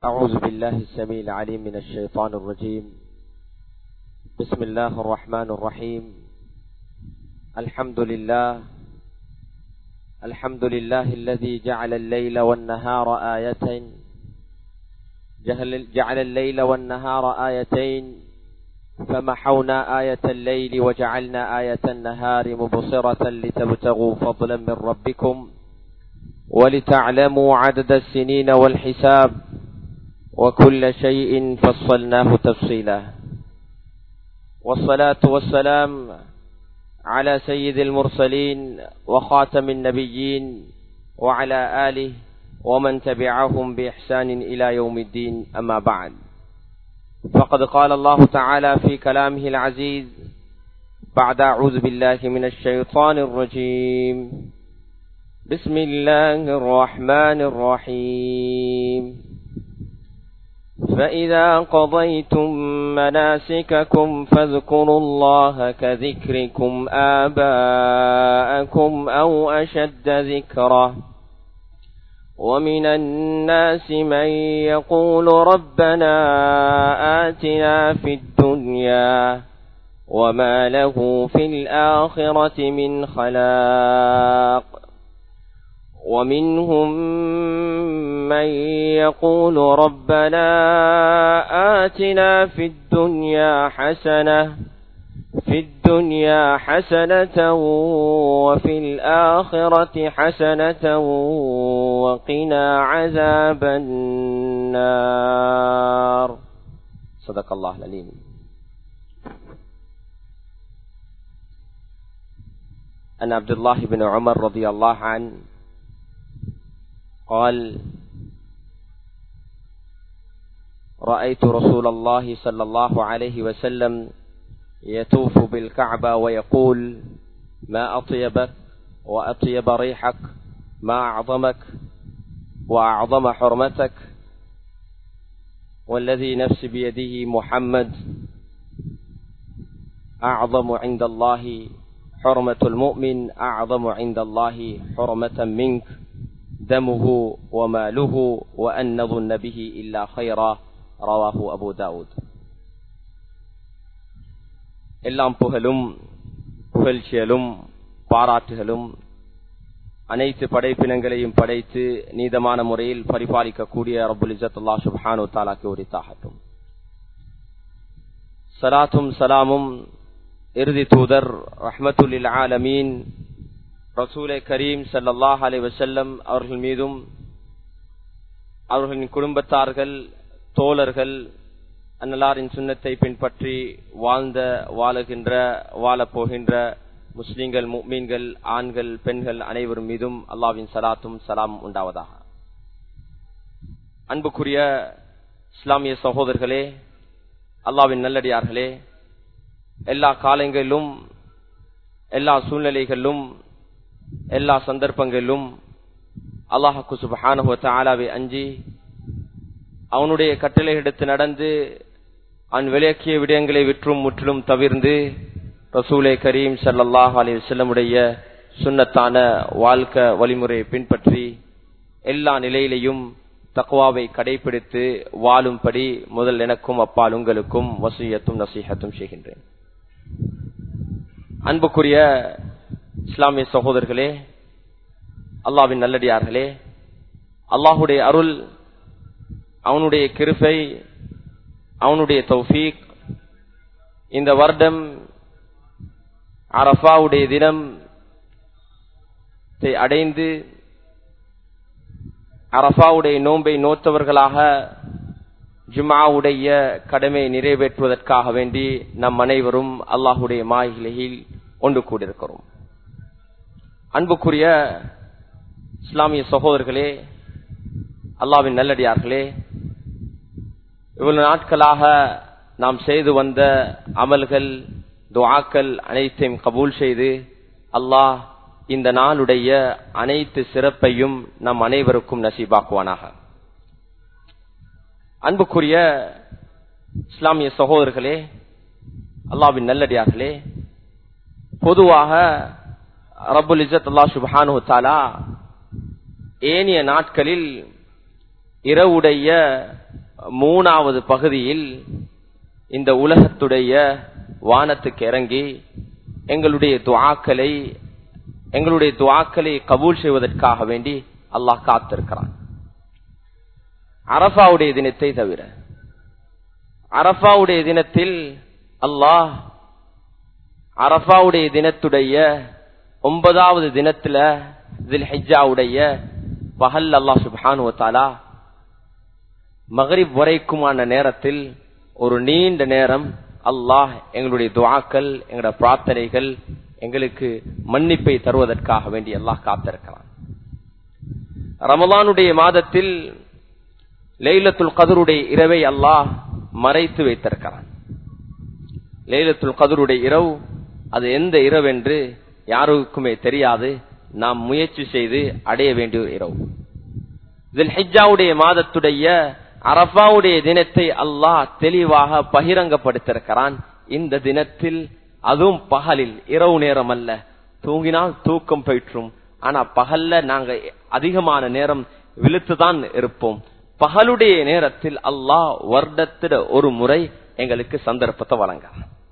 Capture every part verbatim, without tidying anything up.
أعوذ بالله السميع العليم من الشيطان الرجيم. بسم الله الرحمن الرحيم. الحمد لله الحمد لله الذي جعل الليل والنهار آيتين جعل الليل والنهار آيتين فمحونا آية الليل وجعلنا آية النهار مبصرة لتبتغوا فضلا من ربكم ولتعلموا عدد السنين والحساب وكل شيء فصلناه تفصيلا. والصلاة والسلام على سيد المرسلين وخاتم النبيين وعلى آله ومن تبعهم بإحسان إلى يوم الدين. أما بعد، فقد قال الله تعالى في كلامه العزيز بعد أعوذ بالله من الشيطان الرجيم. بسم الله الرحمن الرحيم. فإذا قضيتم مناسككم فاذكروا الله كذكركم آباءكم أو أشد ذكرا ومن الناس من يقول ربنا آتنا في الدنيا وما له في الآخرة من خلاق ومنهم من يقول ربنا آتنا في الدنيا حسنة في الدنيا حسنة وفي الآخرة حسنة وقنا عذاب النار. صدق الله العليم. عن عبد الله بن عمر رضي الله عنه قال: رأيت رسول الله صلى الله عليه وسلم يطوف بالكعبة ويقول: ما أطيبك وأطيب ريحك، ما أعظمك وأعظم حرمتك، والذي نفس بيده محمد أعظم عند الله حرمة المؤمن أعظم عند الله حرمة منك دمه وماله وأن نظن به إلا خيرا. ரவாஹு அபூ தாவூத். எல்லாம் புகழும் புகழ்ச்சியலும் பாராட்டுகளும் அனைத்து படைப்பினங்களையும் படைத்து நீதமான முறையில் பரிபாலிக்கக்கூடிய ரப்புல் இஸ்ஸத் அல்லாஹ் சுப்ஹானஹு வ தஆலாக்கு உரித்தாகட்டும். ஸலாத்தும் ஸலாமும் இறுதி தூதர் ரஹ்மத்துல் லில் ஆலமீன் ரசூலே கரீம் ஸல்லல்லாஹு அலைஹி வஸல்லம் அவர்கள் மீதும் அவர்களின் குடும்பத்தார்கள் தோழர்கள் அன்னலாரின் சுன்னத்தை பின்பற்றி வாழ்ந்த வாழுகின்ற வாழப்போகின்ற முஸ்லிம்கள் முஃமின்கள் ஆண்கள் பெண்கள் அனைவரும் மீதும் அல்லாஹ்வின் ஸலாத்தும் ஸலாம் உண்டாவதாக. அன்புக்குரிய இஸ்லாமிய சகோதரர்களே, அல்லாஹ்வின் நல்லடியார்களே, எல்லா காலங்களிலும் எல்லா சூழ்நிலைகளிலும் எல்லா சந்தர்ப்பங்களிலும் அல்லாஹ் சுப்ஹானஹு வ தஆலாவை அஞ்சி அவனுடைய கட்டளை எடுத்து நடந்து அவன் விலக்கிய விடயங்களை விற்றும் முற்றிலும் தவிர்ந்து ரசூலே கரீம் ஸல்லல்லாஹு அலைஹி வஸல்லம் உடைய சுன்னத்தான வாழ்க்கை வழிமுறையை பின்பற்றி எல்லா நிலையிலையும் தக்வாவை கடைபிடித்து வாழும்படி முதல் எனக்கும் அப்பால் உங்களுக்கும் வசியத்தும் நசீஹத்தும் செய்கின்றேன். அன்புக்குரிய இஸ்லாமிய சகோதரர்களே, அல்லாஹ்வின் நல்லடியார்களே, அல்லாஹுடைய அருள், அவனுடைய கிருபை, அவனுடைய தௌஃபீக் இந்த வருடம் அரஃபாவுடைய தினம் அடைந்து அரஃபாவுடைய நோன்பை நோத்தவர்களாக ஜும்ஆவுடைய கடமையை நிறைவேற்றுவதற்காக வேண்டி நம் அனைவரும் அல்லாஹுடைய மாளிகையில் ஒன்று கூடியிருக்கிறோம். அன்புக்குரிய இஸ்லாமிய சகோதரர்களே, அல்லாஹ்வின் நல்லடியார்களே, இவ்வளவு நாட்களாக நாம் செய்து வந்த அமல்கள் துஆக்கள் அனைத்தையும் கபூல் செய்து அல்லாஹ் இந்த நாளுடைய அனைத்து சிறப்பையும் நம் அனைவருக்கும் நசீபாக்குவானாக. அன்புக்குரிய இஸ்லாமிய சகோதரர்களே, அல்லாஹ்வின் நல்லடியார்களே, பொதுவாக ரப்புல் இஸ்ஸத் அல்லாஹ் சுப்ஹானஹு வ தஆலா ஏனைய நாட்களில் இரவுடைய மூணாவது பகுதியில் இந்த உலகத்துடைய வானத்துக்கு இறங்கி எங்களுடைய துஆக்களை எங்களுடைய துஆக்களை கபூல் செய்வதற்காக வேண்டி அல்லாஹ் காத்திருக்கிறான். அரஃபாவுடைய தினத்தை தவிர அரஃபாவுடைய தினத்தில் அல்லாஹ் அரஃபாவுடைய தினத்துடைய ஒன்பதாவது தினத்துல தில்ஹிஜ்ஜாவுடைய பகல் அல்லாஹ் சுப்ஹானஹு வ தஆலா மக்ரிப் வரைக்குமான நேரத்தில் ஒரு நீண்ட நேரம் அல்லாஹ் எங்களுடைய துஆக்கள் எங்களுடைய பிரார்த்தனைகள் எங்களுக்கு மன்னிப்பை தருவதற்காக வேண்டி அல்லாஹ் காத்திருக்கிறான். ரமலானுடைய மாதத்தில் லைலத்துல் கத்ருடைய இரவை அல்லாஹ் மறைத்து வைத்திருக்கிறான். லைலத்துல் கத்ருடைய இரவு அது எந்த இரவு என்று யாருக்குமே தெரியாது. நாம் முயற்சி செய்து அடைய வேண்டிய இரவு. தில்ஹிஜ்ஜாவுடைய மாதத்துடைய அரஃபாவுடைய தினத்தை அல்லாஹ் தெளிவாக பகிரங்கப்படுத்திருக்கிறான். இந்த தினத்தில் அதுவும் பகலில், இரவு நேரம் அல்ல. தூங்கினால் தூக்கம் போயிற்றும். ஆனா பகல்ல நாங்க அதிகமான நேரம் விழுத்துதான் இருப்போம். பகலுடைய நேரத்தில் அல்லாஹ் வருடத்திட ஒரு முறை எங்களுக்கு சந்தர்ப்பத்தை வழங்க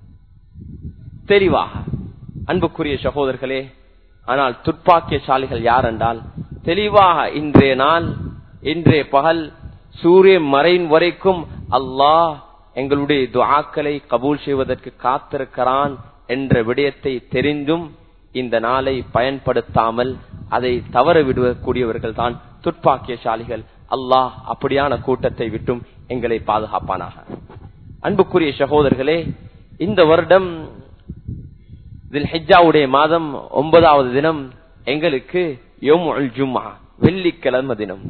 தெளிவாக. அன்புக்குரிய சகோதரர்களே, ஆனால் துர்ப்பாக்கியசாலிகள் யார் என்றால் தெளிவாக இன்றைய நாள் இன்றைய பகல் சூரியன் மறையின் வரைக்கும் அல்லாஹ் எங்களுடைய துஆக்களை கபூல் செய்வதற்கு காத்திருக்கிறான் என்ற விடயத்தை தெரிந்தும் இந்த நாளை பயன்படுத்தாமல் அதை தவற விடக்கூடியவர்கள் தான் துர்ப்பாக்கியசாலிகள். அல்லாஹ் அப்படியான கூட்டத்தை விட்டும் எங்களை பாதுகாப்பானாக. அன்புக்குரிய சகோதரர்களே, இந்த வருடம் தில்ஹிஜ்ஜாவுடைய மாதம் ஒன்பதாவது தினம் எங்களுக்கு யௌமுல் ஜும்ஆ, வெள்ளிக்கிழமை தினம்.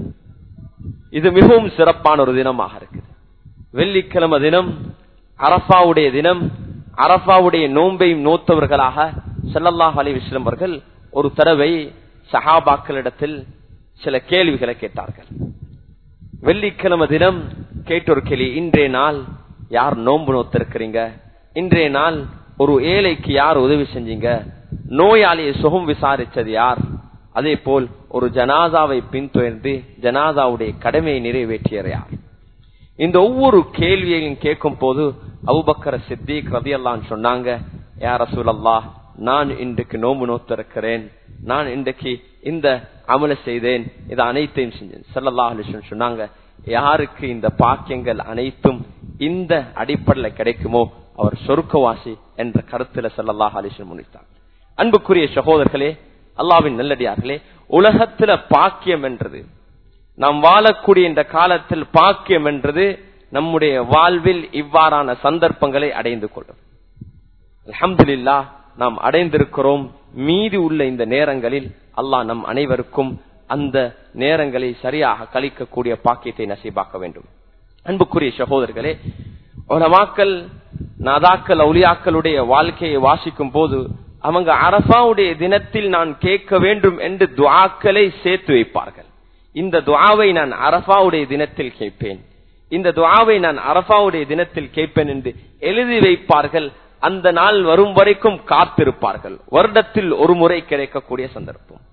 இது மிகவும் சிறப்பான ஒரு தினமாக இருக்குது. வெள்ளிக்கிழமை தினம், அரஃபாவுடைய தினம். அரஃபாவுடைய நோன்பையும் நோத்தவர்களாக ஸல்லல்லாஹு அலைஹி வஸல்லம் அவர்கள் ஒரு தடவை சஹாபாக்களிடத்தில் சில கேள்விகளை கேட்டார்கள். வெள்ளிக்கிழமை தினம் கேட்ட ஒரு கேள்வி, இன்றைய நாள் யார் நோன்பு நோத்திருக்கிறீங்க? இன்றைய நாள் ஒரு ஏழைக்கு யார் உதவி செஞ்சீங்க? நோயாளியை சுகம் விசாரிச்சது யார்? அதே போல் ஒரு ஜனாதாவை பின்தொடர்ந்து ஜனாதாவுடைய கடமையை நிறைவேற்றியர் யார்? இந்த ஒவ்வொரு கேள்வியையும் கேட்கும் போது அபூபக்கர் சித்திக் ரலியல்லாஹு அன்ஹு சொன்னாங்க, யா ரசூலல்லாஹ், நான் இன்றைக்கு நோன்பு நோத்திருக்கிறேன், நான் இன்றைக்கு இந்த அமல செய்தேன், இது அனைத்தையும் செஞ்சேன். ஸல்லல்லாஹு அலைஹி வஸல்லம் சொன்னாங்க, யாருக்கு இந்த பாக்கியங்கள் அனைத்தும் இந்த அடிப்படையில் கிடைக்குமோ அவர் சொர்க்கவாசி என்ற கருத்துல ஸல்லல்லாஹு அலைஹி வஸல்லம் முடித்தார். அன்புக்குரிய சகோதரர்களே, அல்லாஹ்வின் நல்லடியார்களே, உலகத்துல பாக்கியம் என்றது, நாம் வாழக்கூடிய இந்த காலத்தில் பாக்கியம் என்றது நம்முடைய வாழ்வில் இவ்வாறான சந்தர்ப்பங்களை அடைந்து கொள்ளும். அல்ஹம்துலில்லாஹ், நாம் அடைந்திருக்கிறோம். மீதி உள்ள இந்த நேரங்களில் அல்லாஹ் நம் அனைவருக்கும் அந்த நேரங்களை சரியாக கழிக்கக்கூடிய பாக்கியத்தை நசீபாக்க வேண்டும். அன்புக்குரிய சகோதரர்களே, உலமாக்கள் நாதாக்கள் அவுலியாக்களுடைய வாழ்க்கையை வாசிக்கும் போது அவங்க அரஃபாவுடைய தினத்தில் நான் கேட்க வேண்டும் என்று துஆக்களை சேர்த்து வைப்பார்கள். இந்த துஆவை நான் அரஃபாவுடைய தினத்தில் கேட்பேன், இந்த துஆவை நான் அரஃபாவுடைய தினத்தில் கேட்பேன் என்று எழுதி வைப்பார்கள். அந்த நாள் வரும் வரைக்கும் காத்திருப்பார்கள். வருடத்தில் ஒரு முறை கிடைக்கக்கூடிய சந்தர்ப்பம்.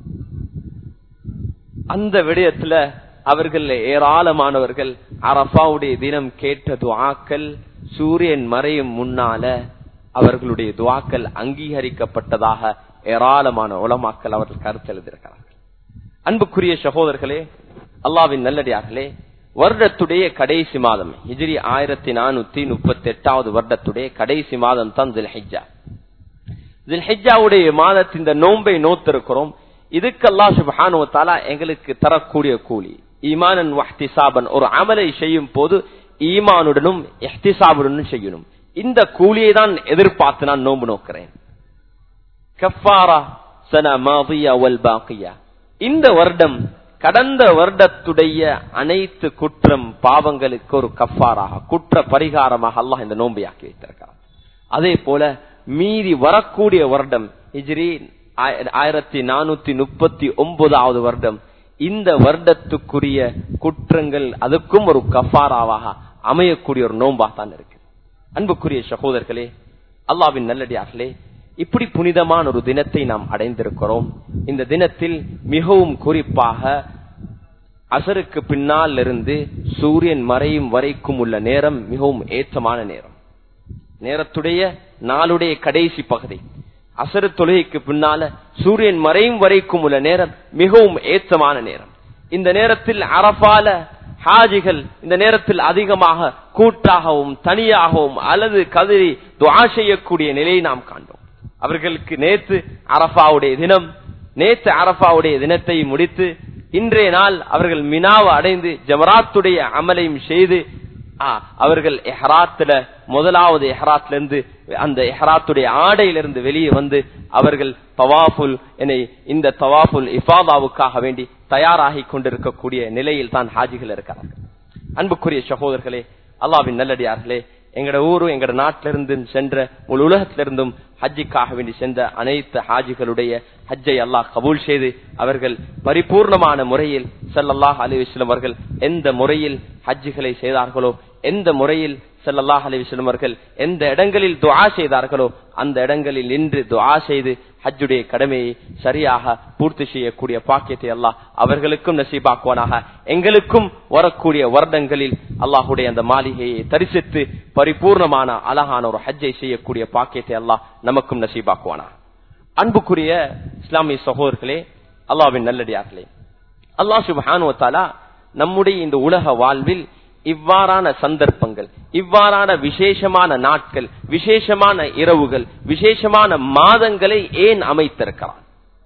அந்த விடயத்துல அவர்கள் ஏராளமானவர்கள் அரஃபாவுடைய தினம் கேட்ட துஆக்கள் சூரியன் மறையும் முன்னால அவர்களுடைய துஆக்கள் அங்கீகரிக்கப்பட்டதாக ஏராளமான உலமாக்கள் அவர்கள் கருத்து எழுதியிருக்கிறார்கள். அன்புக்குரிய சகோதரர்களே, அல்லாஹ்வின் நல்லடியார்களே, வருடத்துடைய கடைசி மாதம் ஹிஜ்ரி ஆயிரத்தி நானூத்தி முப்பத்தி எட்டாவது வருடத்துடைய கடைசி மாதம் தான் தில்ஹிஜ்ஜா. தில்ஹிஜ்ஜாவுடைய மாதத்தின் இந்த நோன்பை நோத்திருக்கிறோம். இதுக்கு அல்லாஹ் சுப்ஹானஹு வ தஆலா எங்களுக்கு தரக்கூடிய கூலி ஈமானன் வஹ்திசாபன். ஒரு அமலை செய்யும் போது ஈமானுடனும் இஹ்திசாபுடனும் செய்யணும். இந்த கூலியை தான் எதிர்பார்த்து நான் நோன்பு நோக்கிறேன். கஃபாரா சனா மாதியா வல் பாக்கியா, இந்த வருடம் கடந்த வருடத்துடைய அனைத்து குற்றம் பாவங்களுக்கு ஒரு கஃபாராக, குற்ற பரிகாரமாக அல்லாஹ் இந்த நோன்பை ஆக்கி வைத்திருக்கிறார். அதே போல மீறி வரக்கூடிய வருடம் ஹிஜ்ரி ஆயிரத்தி நானூத்தி முப்பத்தி ஒன்பதாவது வருடம், இந்த வருடத்துக்குரிய குற்றங்கள் அதுக்கும் ஒரு கஃபாராவாக அமையக்கூடிய ஒரு நோன்பா தான் இருக்கு. அன்புக்குரிய சகோதரர்களே, அல்லாஹ்வின் நல்லடியார்களே, இப்படி புனிதமான ஒரு தினத்தை நாம் அடைந்திருக்கிறோம். இந்த தினத்தில் மிகவும் குறிப்பாக அசருக்கு பின்னால் இருந்து சூரியன் மறையும் வரைக்கும் உள்ள நேரம் மிகவும் ஏற்றமான நேரம். நேரத்துடைய நாளுடைய கடைசி பகுதி அசரு தொழுகைக்கு பின்னால சூரியன் மறையும் வரைக்கும் உள்ள நேரம் மிகவும் ஏற்றமான நேரம். இந்த நேரத்தில் அரபால ஹாஜிகள் இந்த நேரத்தில் அதிகமாக கூட்டாகவும் தனியாகவும் அல்லது கதறி துஆ செய்யக்கூடிய நிலையை நாம் காண்டோம். அவர்களுக்கு நேற்று அரபாவுடைய தினம், நேற்று அரபாவுடைய தினத்தை முடித்து இன்றைய நாள் அவர்கள் மினாவை அடைந்து ஜமராத்துடைய அமலையும் செய்து அவர்கள் எஹராத்துல முதலாவது எஹராத்ல இருந்து அந்த எஹராத்துடைய ஆடையிலிருந்து வெளியே வந்து அவர்கள் தவாஃபுல் என இந்த தவாஃபுல் இஃபாதாவுக்காக வேண்டி தயாராகி கொண்டிருக்கக்கூடிய நிலையில் தான் ஹாஜிகள் இருக்கிறார்கள். அன்புக்குரிய சகோதரர்களே, அல்லாஹ்வின் நல்லடியார்களே, எங்கட ஊரும் எங்கட நாட்டிலிருந்து சென்ற முழு உலகத்திலிருந்தும் ஹஜ்ஜிக்காக வேண்டி சென்ற அனைத்து ஹாஜிகளுடைய ஹஜ்ஜை அல்லாஹ் கபூல் செய்து அவர்கள் பரிபூர்ணமான முறையில் ஸல்லல்லாஹு அலைஹி வஸல்லம் அவர்கள் எந்த முறையில் ஹஜ்ஜிகளை செய்தார்களோ, எந்த முறையில் ஸல்லல்லாஹு அலைஹி வஸல்லம் அவர்கள் எந்த இடங்களில் துஆ செய்தார்களோ அந்த இடங்களில் நின்று துஆ செய்து ஹஜ்ஜுடைய கடமையை சரியாக பூர்த்தி செய்யக்கூடிய பாக்கியத்தை அல்லாஹ் அவர்களுக்கும் நசீபாக்குவானாக. எங்களுக்கும் வரக்கூடிய வருடங்களில் அல்லாஹுடைய அந்த மாளிகையை தரிசித்து பரிபூர்ணமான அழகான ஒரு ஹஜ்ஜை செய்யக்கூடிய பாக்கியத்தை அல்லாஹ் நமக்கும் நசீபாக்குவானாக. அன்புக்குரிய இஸ்லாமிய சகோதரர்களே, அல்லாஹ்வின் நல்லடியார்களே, அல்லாஹ் சுப்ஹானஹு வ தஆலா நம்முடைய இந்த உலக வாழ்வில் இவ்வாறான சந்தர்ப்பங்கள், இவ்வாறான விசேஷமான நாட்கள், விசேஷமான இரவுகள், விசேஷமான மாதங்களை ஏன் அமைத்திருக்கிறார்?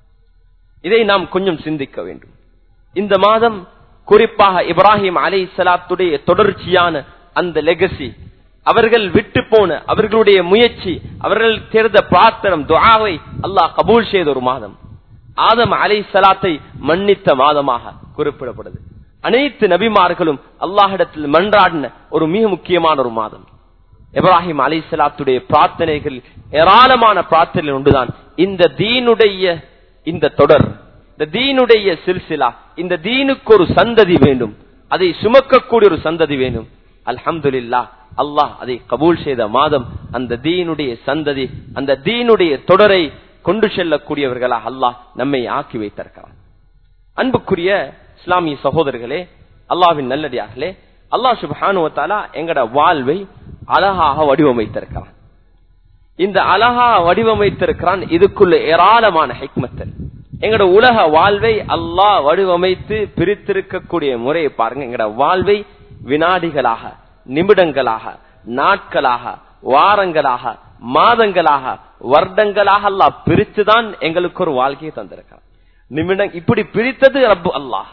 இதை நாம் கொஞ்சம் சிந்திக்க வேண்டும். இந்த மாதம் குறிப்பாக இப்ராஹிம் அலைஹிஸ்ஸலாத்துடைய தொடர்ச்சியான அந்த லெகசி, அவர்கள் விட்டு போன அவர்களுடைய முயற்சி, அவர்கள் தேர்ந்த பிரார்த்தனம் துஆவை அல்லாஹ் கபூல் செய்த ஒரு மாதம். ஆதம் அலைஹிஸ்ஸலாத்தை மன்னித்த மாதமாக குறிப்பிடப்படுது. அனைத்து நபிமார்களும் அல்லாஹ்விடத்தில் மன்றாடின ஒரு மிக முக்கியமான ஒரு மாதம். இப்ராஹிம் அலைஹிஸ்ஸலாத்துடைய பிரார்த்தனைகள் ஏராளமான பிரார்த்தனை ஒன்றுதான் இந்த தீனுடைய இந்த தொடர், இந்த தீனுடைய சில்சிலா, இந்த தீனுக்கு ஒரு சந்ததி வேண்டும், அதை சுமக்கக்கூடிய ஒரு சந்ததி வேண்டும். அல்ஹம்துலில்லாஹ், அல்லாஹ் அதை கபூல் செய்த மாதம். அந்த தீனுடைய சந்ததி, அந்த தீனுடைய தொடரை கொண்டு செல்லக்கூடியவர்களாக அல்லாஹ் நம்மை ஆக்கி வைத்திருக்கிறார். அன்புக்குரிய இஸ்லாமிய சகோதரர்களே, அல்லாஹ்வின் நல்லடியார்களே, அல்லாஹ் சுப்ஹானஹு வ தஆலா எங்கட வாழ்வை அழகாக வடிவமைத்திருக்கிறான். இந்த அழகா வடிவமைத்திருக்கிறான். இதுக்குள்ள ஏராளமான ஹிக்மத். எங்கட உலக வாழ்வை அல்லாஹ் வடிவமைத்து பிரித்திருக்கக்கூடிய முறையை பாருங்க. எங்கட வாழ்வை வினாடிகளாக, நிமிடங்களாக, நாட்களாக, வாரங்களாக, மாதங்களாக, வருடங்களாக அல்லாஹ் பிரித்துதான் எங்களுக்கு ஒரு வாழ்க்கையை தந்திருக்கிறான். நிமிடம் இப்படி பிரித்தது ரப்பு அல்லாஹ்.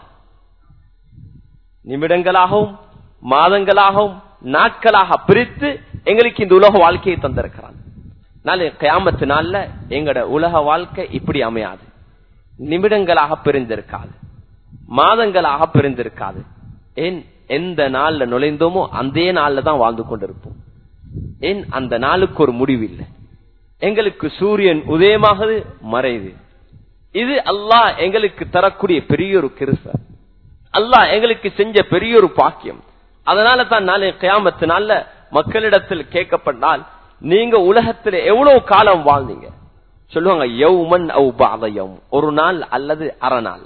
நிமிடங்களாகவும் மாதங்களாகவும் நாட்களாக பிரித்து எங்களுக்கு இந்த உலக வாழ்க்கையை தந்திருக்கிறான். நாளை கியாமத்து நாள்ல எங்கட உலக வாழ்க்கை இப்படி அமையாது. நிமிடங்களாக பிரிந்திருக்காது, மாதங்களாக பிரிந்திருக்காது. ஏன், எந்த நாள்ல நுழைந்தோமோ அந்த நாள்ல தான் வாழ்ந்து கொண்டிருப்போம். ஏன், அந்த நாளுக்கு ஒரு முடிவு இல்லை. எங்களுக்கு சூரியன் உதயமாகுது, மறையுது. இது அல்லாஹ் எங்களுக்கு தரக்கூடிய பெரிய ஒரு கிருபை, அல்லாஹ் எங்களுக்கு செஞ்ச பெரிய ஒரு பாக்கியம். அதனால தான் நாளை கியாமத்து நாள்ல மக்களிடத்தில் கேட்கப்பட்டால் நீங்க உலகத்துல எவ்வளவு காலம் வாழ்ந்தீங்க சொல்லுவாங்க, யௌமன் அவு பஅத யௌம், ஒரு நாள் அல்லது அரை நாள்.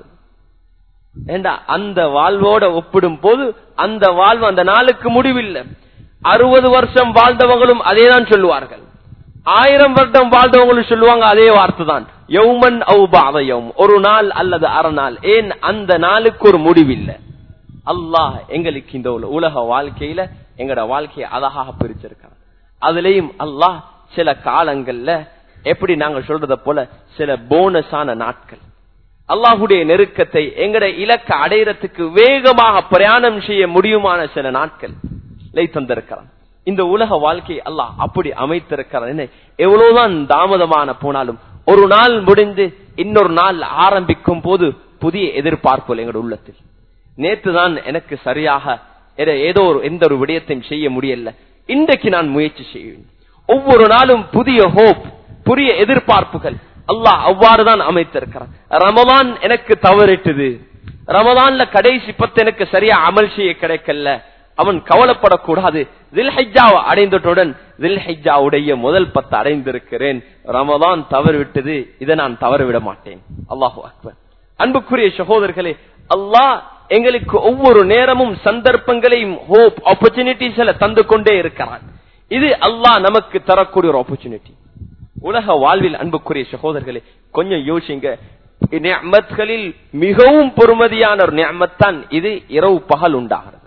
ஏண்டா அந்த வாழ்வோட ஒப்பிடும் போது அந்த வாழ்வு அந்த நாளுக்கு முடிவில்லை. அறுபது வருஷம் வாழ்ந்தவங்களும் அதே தான் சொல்லுவார்கள். ஆயிரம் வருடம் வாழ்ந்தவங்களும் சொல்லுவாங்க அதே வார்த்தை தான், யௌமன் அவு பஅத யௌம், ஒரு நாள் அல்லது அரை நாள். ஏன், அந்த நாளுக்கு ஒரு முடிவில்லை. அல்லாஹ் எங்களுக்கு இந்த உலக வாழ்க்கையில எங்கட வாழ்க்கையை அழகாக பிரிச்சிருக்கான். அதுலயும் அல்லாஹ் சில காலங்கள்ல எப்படி நாங்க சொல்றத போல சில போனஸான நாட்கள், அல்லாஹுடைய நெருக்கத்தை எங்கட இலக்க அடையறதுக்கு வேகமாக பிரயாணம் செய்ய முடியுமான சில நாட்கள் தந்திருக்கிறான். இந்த உலக வாழ்க்கை அல்லாஹ் அப்படி அமைத்திருக்கிறான். எவ்வளவுதான் தாமதமான போனாலும் ஒரு நாள் முடிந்து இன்னொரு நாள் ஆரம்பிக்கும் போது புதிய எதிர்பார்ப்பு எங்களோட உள்ளத்தில். நேற்றுதான் எனக்கு சரியாக ஏதோ ஒரு எந்த ஒரு விடயத்தையும் செய்ய முடியல, இன்றைக்கு நான் முயற்சி செய்வேன். ஒவ்வொரு நாளும் புதிய ஹோப், புதிய எதிர்பார்ப்புகள் அல்லாஹ் அவ்வாறுதான் அமைத்திருக்கிறான். ரமலான் எனக்கு தவறிட்டது, ரமலான்ல கடைசி பத்து எனக்கு சரியா அமல் செய்ய கிடைக்கல, அவன் கவலைப்படக்கூடாது. தில்ஹிஜ்ஜாவை அடைந்ததுடன் தில்ஹிஜ்ஜாவுடைய முதல் பத்து அடைந்திருக்கிறேன், ரமலான் தவறிவிட்டது, இதை நான் தவறவிட மாட்டேன். அல்லாஹு அக்பர். அன்புக்குரிய சகோதரர்களே, அல்லாஹ் எங்களுக்கு ஒவ்வொரு நேரமும் சந்தர்ப்பங்களையும் ஹோப் ஆப்பர்ச்சுனிட்டிஸ்ல தந்து கொண்டே இருக்கிறான். இது அல்லாஹ் நமக்கு தரக்கூடிய ஒரு ஆப்பர்ச்சுனிட்டி. உலக வாழ்வில் அன்புக்குரிய சகோதரர்களே, கொஞ்சம் யோசிங்க. நிஅமத்களில் மிகவும் பொறுமதியான ஒரு நிஅமத் தான் இது. இரவு பகல் உண்டாகிறது.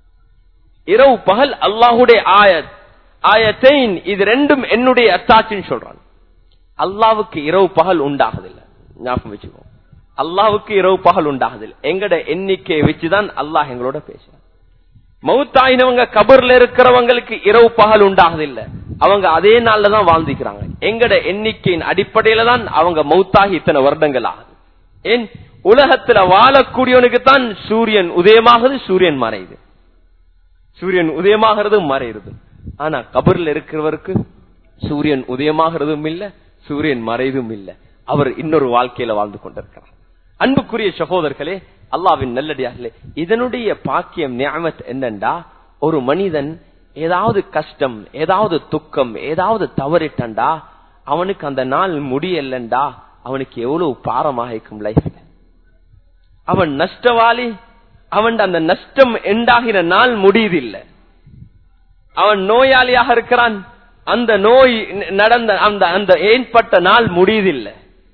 இரவு பகல் அல்லாஹுடைய ஆயத் ஆயத்தைன், இது ரெண்டும் என்னுடைய அத்தாட்சின்னு சொல்றான். அல்லாவுக்கு இரவு பகல் உண்டாகுதில்லை. ஞாபகம் வச்சுக்கோ, அல்லாவுக்கு இரவு பகல் உண்டாகுதில்லை. எங்கட எண்ணிக்கையை வச்சுதான் அல்லாஹ் எங்களோட பேசுறான். மௌத்தாயினவங்க கபர்ல இருக்கிறவங்களுக்கு இரவு பகல் உண்டாகுதில்லை. அவங்க அதே நாள்ல தான் வாழ்ந்துக்கிறாங்க. எங்கட எண்ணிக்கையின் அடிப்படையில தான் அவங்க மௌத்தாகி இத்தனை வருடங்கள் ஆகுது. ஏன்? உலகத்துல வாழக்கூடியவனுக்கு தான் சூரியன் உதயமாகுது, சூரியன் மறையுது. சூரியன் உதயமாகிறது மறையுது. ஆனா கபர்ல இருக்கிறவருக்கு சூரியன் உதயமாகிறதும் இல்ல, சூரியன் மறையதும் இல்ல. அவர் இன்னொரு வாழ்க்கையில வாழ்ந்து கொண்டிருக்கிறார். அன்புக்குரிய சகோதரர்களே, அல்லாஹ்வின் நல்லடியார்களே, இதனுடைய பாக்கியம் நிஅமத் என்னண்டா, ஒரு மனிதன் ஏதாவது கஷ்டம், ஏதாவது துக்கம், ஏதாவது தவறிட்டண்டா அவனுக்கு அந்த நாள் முடியலண்டா அவனுக்கு எவ்வளவு பாரமாக இருக்கும் லைஃப்ல. அவன் நஷ்டவாளி. அவன் அந்த நஷ்டம் எண்டாகிற நாள் முடியுதில்லை. அவன் நோயாளியாக இருக்கிறான். அந்த நோய் நடந்த அந்த அந்த ஏற்பட்ட நாள் முடியுதில்லை.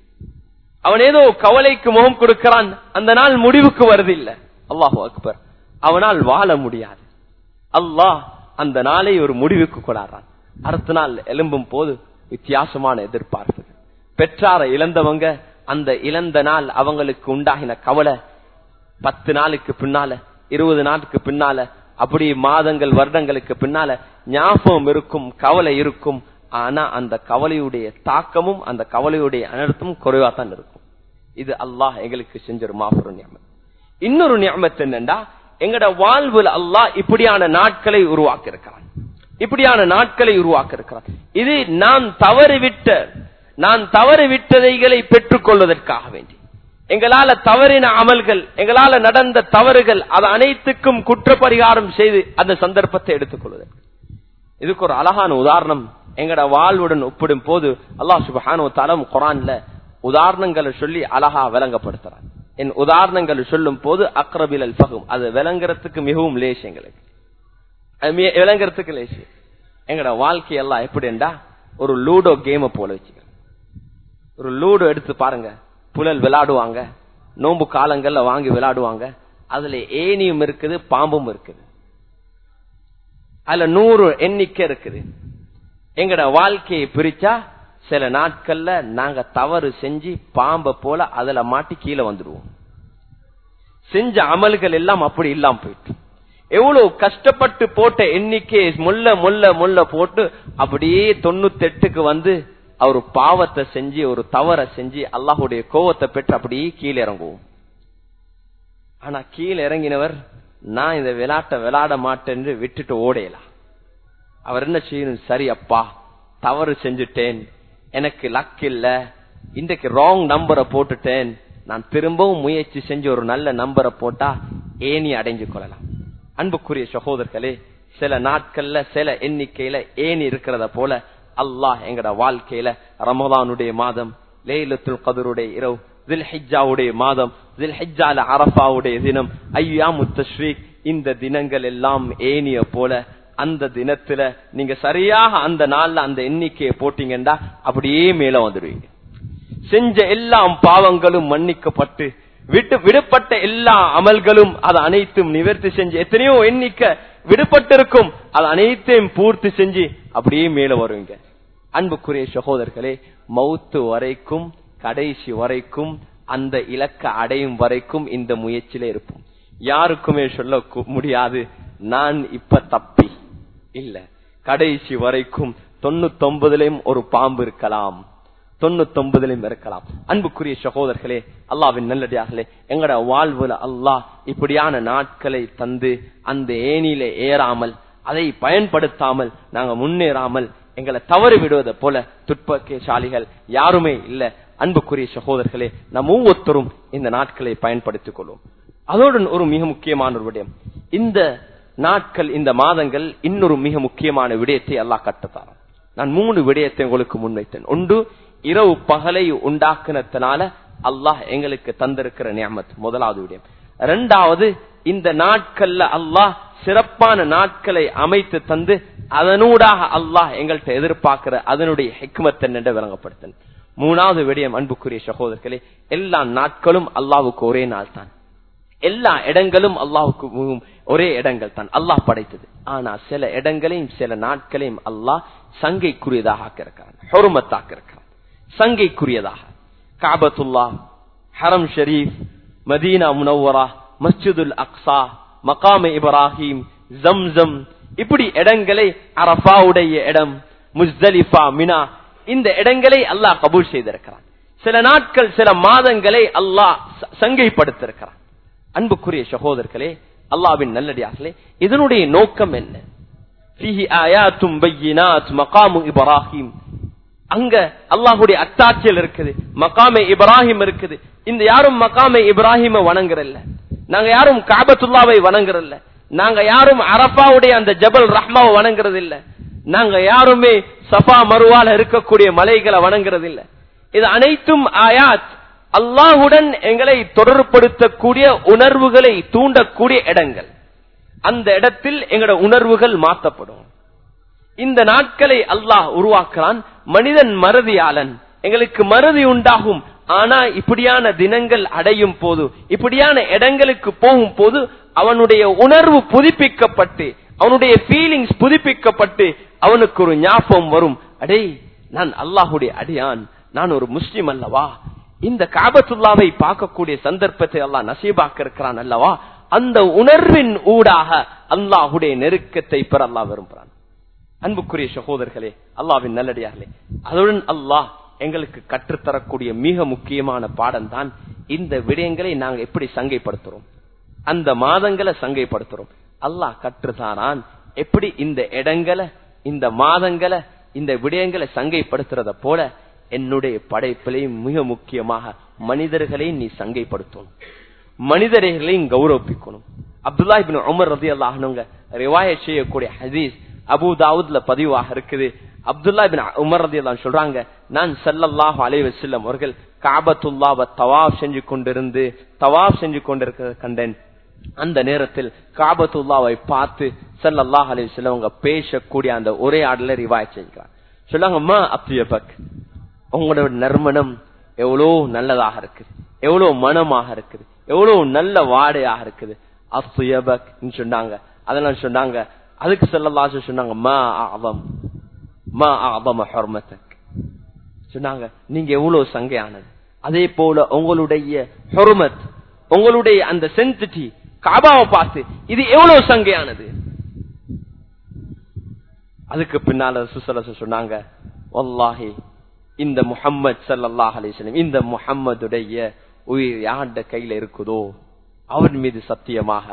அவன் ஏதோ கவலைக்கு முகம் கொடுக்கிறான். அந்த நாள் முடிவுக்கு வருதில்லை. அல்லாஹு அக்பர். அவனால் வாழ முடியாது. அல்லாஹ் அந்த நாளை ஒரு முடிவுக்கு கொண்டாடுறான். அடுத்த நாள் எழும்பும் போது வித்தியாசமான எதிர்பார்ப்பு. பெற்றாரை இழந்தவங்க அந்த இழந்த நாள் அவங்களுக்கு உண்டாகின கவலை பத்து நாளுக்கு பின்னால, இருபது நாளுக்கு பின்னால, அப்படி மாதங்கள் வருடங்களுக்கு பின்னால ஞாபகம் இருக்கும், கவலை இருக்கும். ஆனா அந்த கவலையுடைய தாக்கமும் அந்த கவலையுடைய அனர்த்தமும் குறைவா தான் இருக்கும். இது அல்லாஹ் எங்களுக்கு செஞ்ச ஒரு மாபெரும் நியமத். இன்னொரு நியமத் என்னண்டா, எங்கட வாழ்வில் அல்லாஹ் இப்படியான நாட்களை உருவாக்கி இருக்கிறான். இப்படியான நாட்களை உருவாக்கி இருக்கிறான். இது நான் தவறிவிட்ட நான் தவறிவிட்டதைகளை பெற்றுக் கொள்வதற்காக வேண்டி, எங்களால தவறின அமல்கள், எங்களால நடந்த தவறுகள், அது அனைத்துக்கும் குற்றப்பரிகாரம் செய்து அந்த சந்தர்ப்பத்தை எடுத்துக் கொள்வதற்கு. இதுக்கு ஒரு அழகான உதாரணம் எங்கட வாழ்வுடன் ஒப்பிடும் போது அல்லாஹ் சுப்ஹானஹு வ தஆலா குர்ஆன்ல உதாரணங்களை சொல்லி அழகா விளங்கப்படுத்துறான். என் உதாரணங்களை சொல்லும் போது அக்ரபில் அல் ஃபஹம், அது விளங்குறதுக்கு மிகவும் லேசு. எங்களுக்கு விளங்குறதுக்கு லேசு. எங்கட வாழ்க்கையெல்லாம் எப்படின்னா ஒரு லூடோ கேம போல வச்சுக்க. ஒரு லூடோ எடுத்து பாருங்க. புலல் விளையாடுவாங்க, நோம்பு காலங்கள்ல வாங்கி விளையாடுவாங்க. அதுல ஏனியும் இருக்குது, பாம்பும் இருக்குது. அதுல நூறு எண்ணிக்கை இருக்குது. எங்கட வாழ்க்கையை பிரிச்சா சில நாட்கள்ல நாங்க தவறு செஞ்சு பாம்பை போல அதுல மாட்டி கீழே வந்துடுவோம். செஞ்ச அமல்கள் எல்லாம் அப்படி இல்லாம போயிட்டு, எவ்வளவு கஷ்டப்பட்டு போட்ட எண்ணிக்கையை முல்ல முல்ல முல்ல போட்டு அப்படியே தொண்ணூத்தி எட்டுக்கு வந்து ஒரு பாவத்தை செஞ்சு, ஒரு தவறை செஞ்சு அல்லாஹுடைய கோவத்தை பெற்று அப்படியே கீழே இறங்குவோம். ஆனா கீழே இறங்கினவர் நான் இந்த விளையாட்டை விளையாட மாட்டேன்னு விட்டுட்டு ஓடையலாம். அவர் என்ன செய்யணும்? சரி அப்பா, தவறு செஞ்சுட்டேன், எனக்கு லக் இல்ல, இன்றைக்கு ராங் நம்பரை போட்டுட்டேன், நான் திரும்பவும் முயற்சி செஞ்சு ஒரு நல்ல நம்பரை போட்டா ஏனி அடைஞ்சு கொள்ளலாம். அன்புக்குரிய சகோதரர்களே, சில நாட்கள்ல சில எண்ணிக்கையில ஏனி இருக்கிறத போல அல்லாஹ் எங்கட வாழ்க்கையில ரமலானுடைய மாதம், லைலத்துல் கத்ருடைய இரவு, தில்ஹிஜ்ஜாவுடைய மாதம், தில்ஹிஜ்ஜால அரஃபாவுடைய தினம், அய்யாமுத் தஷ்ரீக், இந்த தினங்கள் எல்லாம் ஏனிய போல அந்த தினத்துல நீங்க சரியாக அந்த நாள்ல அந்த எண்ணிக்கையை போட்டீங்கன்னா அப்படியே மேல வந்துடுவீங்க. செஞ்ச எல்லா பாவங்களும் மன்னிக்கப்பட்டு விட்டு விடுபட்ட எல்லா அமல்களும் அது அனைத்தும் நிவர்த்தி செஞ்சு, எத்தனையோ எண்ணிக்கை விடுபட்டிருக்கும், அது அனைத்தையும் பூர்த்தி செஞ்சு அப்படியே மேல வருவீங்க. அன்புக்குரிய சகோதரர்களே, மௌத்து வரைக்கும், கடைசி வரைக்கும், அந்த இலக்க அடையும் வரைக்கும் இந்த முயற்சியில இருப்போம். யாருக்குமே சொல்ல முடியாது நான் இப்ப தப்பி இல்ல. கடைசி வரைக்கும் தொண்ணூத்தி ஒன்பதுலயும் ஒரு பாம்பு இருக்கலாம், தொண்ணூத்தி ஒன்பதுலயும் இருக்கலாம். அன்புக்குரிய சகோதரர்களே, அல்லாஹ்வின் நல்லடியார்களே, எங்கட வாழ்வுல அல்லாஹ் இப்படியான நாட்களை தந்து அந்த ஏனியில ஏறாமல், அதை பயன்படுத்தாமல் நாங்க முன்னேறாமல் எங்களை தவறு விடுவதை போல துற்பசாலிகள் யாருமே இல்ல. அன்புக்குரிய சகோதரர்களே, நம் ஒவ்வொருத்தரும் இந்த நாட்களை பயன்படுத்திக் கொள்வோம். அதோடு ஒரு மிக முக்கியமான ஒரு விடயம், இந்த நாட்கள், இந்த மாதங்கள் இன்னொரு மிக முக்கியமான விடயத்தை அல்லாஹ் கற்றுத்தாரான். நான் மூணு விடயத்தை உங்களுக்கு முன்வைத்தேன். ஒன்று, இரவு பகலை உண்டாக்குனதுனால அல்லாஹ் எங்களுக்கு தந்திருக்கிற நியமத், முதலாவது விடயம். இரண்டாவது, இந்த நாட்கள்ல அல்லாஹ் சிறப்பான நாட்களை அமைத்து தந்து அதனூடாக அல்லாஹ் எங்கள்கிட்ட எதிர்பார்க்கிற அதனுடைய ஹிக்மத் என்னென்று விளங்கப்படுத்த. மூணாவது விடயம் அன்புக்குரிய சகோதரர்களே, எல்லா நாட்களும் அல்லாஹ்வுக்கு ஒரே நாள் தான். எல்லா இடங்களும் அல்லாஹ்வுக்கு ஒரே இடங்கள் தான் அல்லாஹ் படைத்தது. ஆனா சில இடங்களையும் சில நாட்களையும் அல்லாஹ் சங்கைக்குரியதாக ஆக்கியிருக்கிறான், ஹுர்மத்தாக்க இருக்கிறான், சங்கைக்குரியதாக. காபத்துல்லா, ஹரம் ஷரீப், மதீனா முனவ்வரா, மஸ்ஜிதுல் அக்ஸா, மகாமே இப்ராஹிம், ஜம்சம், இப்படி இடங்களை, அரஃபாவுடைய இடம், முஸ்தலிஃபா, மினா, இந்த இடங்களை அல்லாஹ் கபூல் செய்திருக்கிறான். சில நாட்கள் சில மாதங்களை அல்லாஹ் சங்கைப்படுத்திருக்கிறான். அன்புக்குரிய சகோதரர்களே, அல்லாஹ்வின் நல்லடியார்களே, இதனுடைய நோக்கம் என்ன? ஃபீஹி ஆயாத்தும் பையினாத் மகாமு இப்ராஹிம், அங்க அல்லாஹ்வுடைய அத்தாட்சிகள் இருக்குது, மகாமே இப்ராஹிம் இருக்குது. இந்த யாரும் மகாமே இப்ராஹிமை வணங்குறல்ல, நாங்க யாரும் காபத்துல்லாவை வணங்குறல்ல, நாங்க யாரும் அரஃபாவுடைய அந்த ஜபல் ரஹ்மாவை வணங்குறது இல்ல, நாங்க யாருமே சஃபா மருவால இருக்கக்கூடிய மலைகளை வணங்குறது இல்ல. இது அனைத்தும் ஆயாத், அல்லாஹுடன் எங்களை தொடர்படுத்தக்கூடிய உணர்வுகளை தூண்டக்கூடிய இடங்கள். அந்த இடத்தில் எங்களோட உணர்வுகள் மாற்றப்படும். இந்த நாட்களை அல்லாஹ் உருவாக்குறான். மனிதன் மறதியாளன், எங்களுக்கு மறதி உண்டாகும். ஆனா இப்படியான தினங்கள் அடையும் போது, இப்படியான இடங்களுக்கு போகும் போது அவனுடைய உணர்வு புதுப்பிக்கப்பட்டு, அவனுடைய ஃபீலிங்ஸ் புதுப்பிக்கப்பட்டு அவனுக்கு ஒரு ஞாபகம் வரும். அடே, நான் அல்லாஹுடைய அடியான், நான் ஒரு முஸ்லிம் அல்லவா, இந்த காபத்துல்லாவை பார்க்கக்கூடிய சந்தர்ப்பத்தை அல்லாஹ் நசீபாக்க இருக்கிறான் அல்லவா, அந்த உணர்வின் ஊடாக அல்லாஹுடைய நெருக்கத்தை பெற அல்லாஹ் விரும்புகிறான். அன்புக்குரிய சகோதரர்களே, அல்லாஹ்வின் நல்லடியார்களே, அதுடன் அல்லாஹ் எங்களுக்கு கற்றுத்தரக்கூடிய மிக முக்கியமான பாடம் தான் இந்த விடயங்களை நாங்க எப்படி சங்கைப்படுத்துறோம், அந்த மாதங்களை சங்கைப்படுத்துறோம். அல்லாஹ் கற்றுத்தாரான் எப்படி இந்த இடங்களை, இந்த மாதங்களை, இந்த விடயங்களை சங்கைப்படுத்துறத போல என்னுடைய படைப்பிலையும் மிக முக்கியமாக மனிதர்களையும் நீ சங்கைப்படுத்தணும், மனிதர்களையும் கௌரவிக்கணும். அப்துல்லா இப்னு உமர் ரலியல்லாஹு அன்ஹு ரிவாயத் செய்யக்கூடிய ஹதீஸ் அபூ தாவூத்ல பதிவாக இருக்குது. அப்துல்லா இப்னு உமர் ரலியல்லாஹு அன்ஹு சொல்றாங்க, நான் ஸல்லல்லாஹு அலைஹி வஸல்லம் அவர்கள் காபத்துல்லாவை தவாஃப் செஞ்சு கொண்டிருந்து தவாஃப் செஞ்சு கொண்டிருக்கிறத கண்டேன். அந்த நேரத்தில் காபத்துல்லாவை பார்த்து ஸல்லல்லாஹு அலைஹி வஸல்லம் அவங்க பேசக்கூடிய அந்த ஒரே ஆடல ரிவாயத் செஞ்சுக்கிறாங்க. சொல்றாங்க, மா அப்தியபக், உங்களோட நறுமணம் எவ்வளவு நல்லதாக இருக்குது, எவ்வளவு மனமாக இருக்குது, எவ்வளவு நல்ல வாடையாக இருக்குது. அப்தியபக் சொன்னாங்க. அதெல்லாம் சொன்னாங்க. அதுக்கு ஸல்லல்லாஹு அலைஹி வஸல்லம் சொன்னாங்க, மா அஅதம் மா அஅதம ஹுர்மதக், சொன்னாங்க நீங்க எவ்வளவு சங்கையானது. அதே போல உங்களுடைய ஹுர்மத், உங்களுடைய அந்த சென்சிட்டி, காபாவை பார்த்து இது எவ்வளவு சங்கையானது. அதுக்கு பின்னால ரசூலுல்லாஹி சொன்னாங்க, வல்லாஹி இந்த முஹம்மது ஸல்லல்லாஹு அலைஹி வஸல்லம், இந்த முஹம்மதுடைய உயிர் யாருடைய கையில இருக்குதோ அவன் மீது சத்தியமாக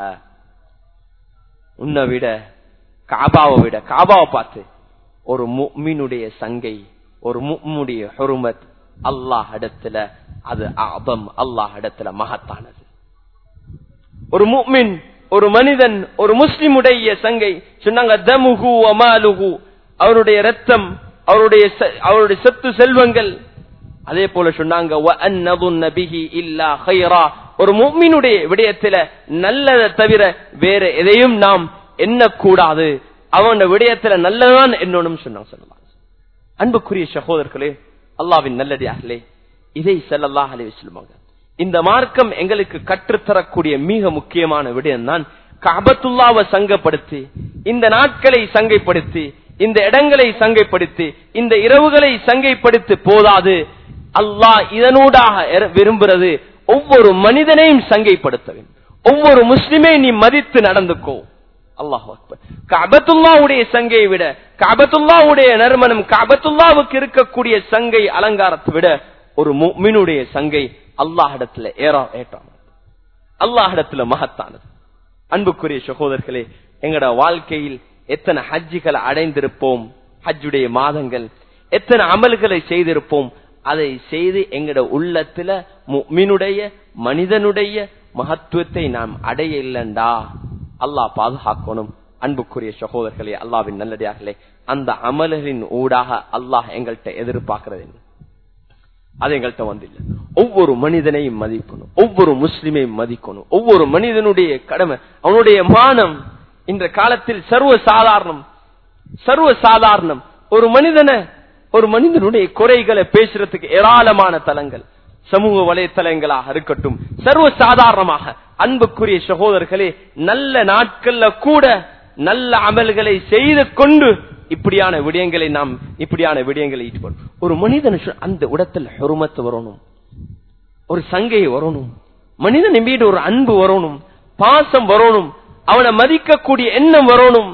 உன்னை விட, காபாவை விட, காபாவை பார்த்து ஒரு முஃமினுடைய சங்கை, ஒரு முஃமினுடைய ஹுர்மத் அல்லாஹ் இடத்துல அது அஅதம், அல்லாஹ் இடத்துல மகத்தானது. ஒரு முஃமின், ஒரு மனிதன், ஒரு முஸ்லிமுடைய சங்கை சொன்னாங்க, தமுஹு வ மாலுஹு, அவருடைய ரத்தம், அவருடைய அவருடைய சொத்து செல்வங்கள். அதே போல சொன்னாங்க, வ அன்னதுன்ன பிஹி இல்லா கைரா, ஒரு முஃமினுடைய விடயத்துல நல்லதை தவிர வேற எதையும் நாம் எண்ணக்கூடாது, அவனுடைய விடயத்துல நல்லதான் என்னன்னு சொன்னாங்க. அன்புக்குரிய சகோதரர்களே, அல்லாஹ்வின் நல்லடியார்களே, இதை ஸல்லல்லாஹு அலைஹி வஸல்லம் இந்த மார்க்கம் எங்களுக்கு கற்றுத்தரக்கூடிய மிக முக்கியமான விடயம் தான் கஅபத்துல்லாவை சங்கைப்படுத்தி, இந்த நாட்களை சங்கைப்படுத்தி, இந்த இடங்களை சங்கைப்படுத்தி, இந்த இரவுகளை சங்கைப்படுத்தி போதாது. அல்லாஹ் இதனூடாக விரும்புறது ஒவ்வொரு மனிதனையும் சங்கைப்படுத்த வேண்டும். ஒவ்வொரு முஸ்லிமை நீ மதித்து நடந்துக்கோ. அல்லாஹ் அக்பர். கஅபத்துல்லாவுடைய சங்கையை விட, கஅபத்துல்லாவுடைய நறுமணம், கஅபத்துல்லாவுக்கு இருக்கக்கூடிய சங்கை அலங்காரத்தை விட ஒரு முஃமினுடைய சங்கை அல்லாஹ்விடத்துல ஏறா ஏற்றானது, அல்லாஹ்விடத்துல மகத்தானது. அன்புக்குரிய சகோதரர்களே, எங்கட வாழ்க்கையில் எத்தனை ஹஜ்ஜுகளை அடைந்திருப்போம், ஹஜ்ஜுடைய மாதங்கள், எத்தனை அமல்களை செய்திருப்போம். அதை செய்து எங்கட உள்ளத்துல முஃமினுடைய மனிதனுடைய மகத்துவத்தை நாம் அடைய இல்லண்டா அல்லாஹ் பாதுகாக்கணும். அன்புக்குரிய சகோதரர்களே, அல்லாஹ்வின் நல்லடியார்களே, அந்த அமல்களின் ஊடாக அல்லாஹ் எங்கள்கிட்ட எதிர்பார்க்கிறது. அது எங்கள்கிட்ட வந்து இல்ல. ஒவ்வொரு மனிதனையும் மதிக்கணும், ஒவ்வொரு முஸ்லிமையும் மதிக்கணும். ஒவ்வொரு மனிதனுடைய கடமை, அவனுடைய மானம் இந்த காலத்தில் சர்வ சாதாரணம், சர்வ சாதாரணம். ஒரு மனிதனை, ஒரு மனிதனுடைய குறைகளை பேசுறதுக்கு ஏராளமான தலங்கள், சமூக வலைத்தளங்களாக இருக்கட்டும், சர்வ சாதாரணமாக. அன்புக்குரிய சகோதரர்களே, நல்ல நாட்கள்ல கூட நல்ல அமல்களை செய்து கொண்டு இப்படியான விடயங்களை நாம் இப்படியான விடயங்களை ஈடுபடும். ஒரு மனிதன் அந்த இடத்துல ஹுர்மத் வரணும், ஒரு சங்கை வரணும், மனிதன் மீது ஒரு அன்பு வரணும், பாசம் வரணும், அவனை மதிக்கக்கூடிய எண்ணம் வரணும்.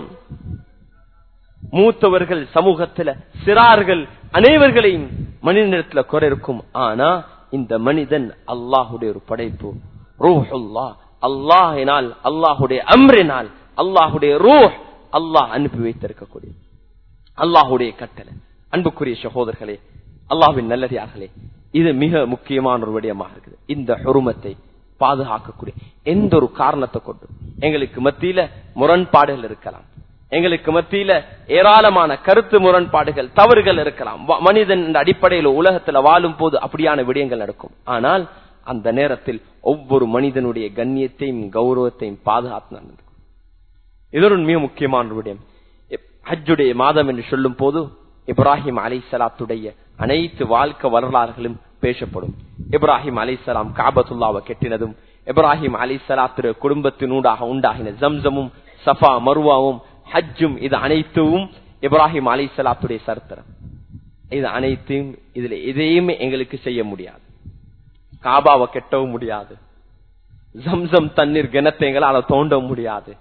மூத்தவர்கள் சமூகத்தில் சிறார்கள் அனைவர்களையும் மனிதனிடத்தில் குறை இருக்கும். ஆனா இந்த மனிதன் அல்லாஹுடைய ஒரு படைப்பு, ரூஹுல்லாஹ், அல்லாஹினால், அல்லாஹுடைய அம்ரினால், அல்லாஹுடைய ரூஹ், அல்லாஹ் அனுப்பி வைத்திருக்கக்கூடிய அல்லாஹுடைய கட்டளை. அன்புக்குரிய சகோதரர்களே, அல்லாஹ்வின் நல்லடியார்களே, இது மிக முக்கியமான ஒரு விடயமாக இருக்குது. இந்த ஹுர்மத்தை பாதுகாக்கக்கூடிய எந்த ஒரு காரணத்தை கொண்டு எங்களுக்கு மத்தியில முரண்பாடுகள் இருக்கலாம், எங்களுக்கு மத்தியில ஏராளமான கருத்து முரண்பாடுகள், தவறுகள் இருக்கலாம். மனிதன் இந்த அடிப்படையில் உலகத்துல வாழும் போது அப்படியான விடயங்கள் நடக்கும். ஆனால் அந்த நேரத்தில் ஒவ்வொரு மனிதனுடைய கண்ணியத்தையும் கௌரவத்தையும் பாதுகாத்து நடக்கும். இது ஒரு மிக முக்கியமான விடயம். ஹஜ்ஜுடைய மாதம் என்று சொல்லும் போது இப்ராஹிம் அலைஹிஸ்ஸலாத்துடைய அனைத்து வாழ்க்கை வரலாறுகளும் பேசப்படும். இப்ராஹிம் அலைஹிஸ்ஸலாம் காபத்துல்லாவை கட்டினதும், இப்ராஹிம் அலைஹிஸ்ஸலாத்துடைய குடும்பத்தினூடாக உண்டாகின ஜம்சமும் சஃபா மர்வாவும் ஹஜ்ஜும், இது அனைத்தும் இப்ராஹிம் அலைஹிஸ்ஸலாத்துடைய சரித்திரம். இது அனைத்தையும் இதுல எதையுமே எங்களுக்கு செய்ய முடியாது. காபாவை கெட்டவும் முடியாது, ஜம்சம் தண்ணீர் கிணத்தை எங்களால தோண்டவும் முடியாது.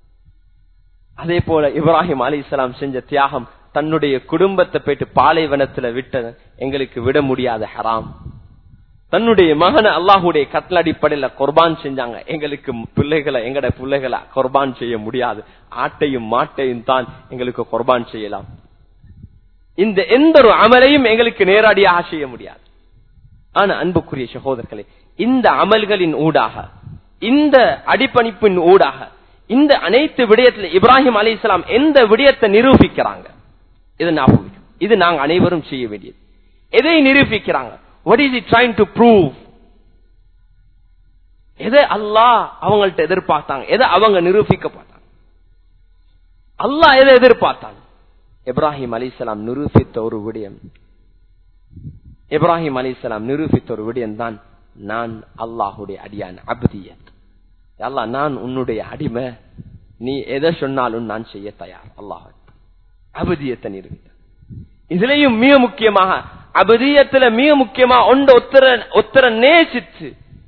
அதே போல இப்ராஹிம் அலைஹிஸ்ஸலாம் செஞ்ச தியாகம், தன்னுடைய குடும்பத்தை போயிட்டு பாலைவனத்துல விட்ட எங்களுக்கு விட முடியாத ஹராம். தன்னுடைய மகனை அல்லாஹுடைய கட்டளை அடிப்படையில குர்பான் செஞ்சாங்க, எங்களுக்கு பிள்ளைகளை எங்கட பிள்ளைகளை குர்பான் செய்ய முடியாது, ஆட்டையும் மாட்டையும் தான் எங்களுக்கு குர்பான் செய்யலாம். இந்த எந்த ஒரு அமலையும் எங்களுக்கு நேரடியாக செய்ய முடியாது. ஆனா அன்புக்குரிய சகோதரர்களே, இந்த அமல்களின் ஊடாக, இந்த அடிப்பணிப்பின் ஊடாக, இந்த அனைத்து விடயத்துல இப்ராஹிம் அலைஹிஸ்ஸலாம் எந்த விடயத்தை நிரூபிக்கிறாங்க, இது ஞாபகம், இது நாங்க அனைவரும் செய்ய வேண்டியது. எதை நிரூபிக்கிறாங்க? What is he trying to prove? எதை அல்லாஹ் அவங்கள்ட்ட எதிர்பார்த்தாங்க, எதை அவங்க நிரூபிக்க பார்த்தாங்க? அல்லாஹ் எதை எதிர்பார்த்தாங்க? இப்ராஹிம் அலைஹிஸ்ஸலாம் நிரூபித்த ஒரு விடயம், இப்ராஹிம் அலைஹிஸ்ஸலாம் நிரூபித்த ஒரு விடயம் தான், நான் அல்லாஹுடைய அடியான், அப்தியத். அல்லாஹ், நான் உன்னுடைய அடிமை, நீ எதை சொன்னாலும் நான் செய்ய தயார். அல்லாஹ் அபதியத்தை நிரூபித்த. இதுலயும் மிக முக்கியமாக அபதியத்துல மிக முக்கியமா ஒன்ற ஒத்தர ஒத்தர நேசித்து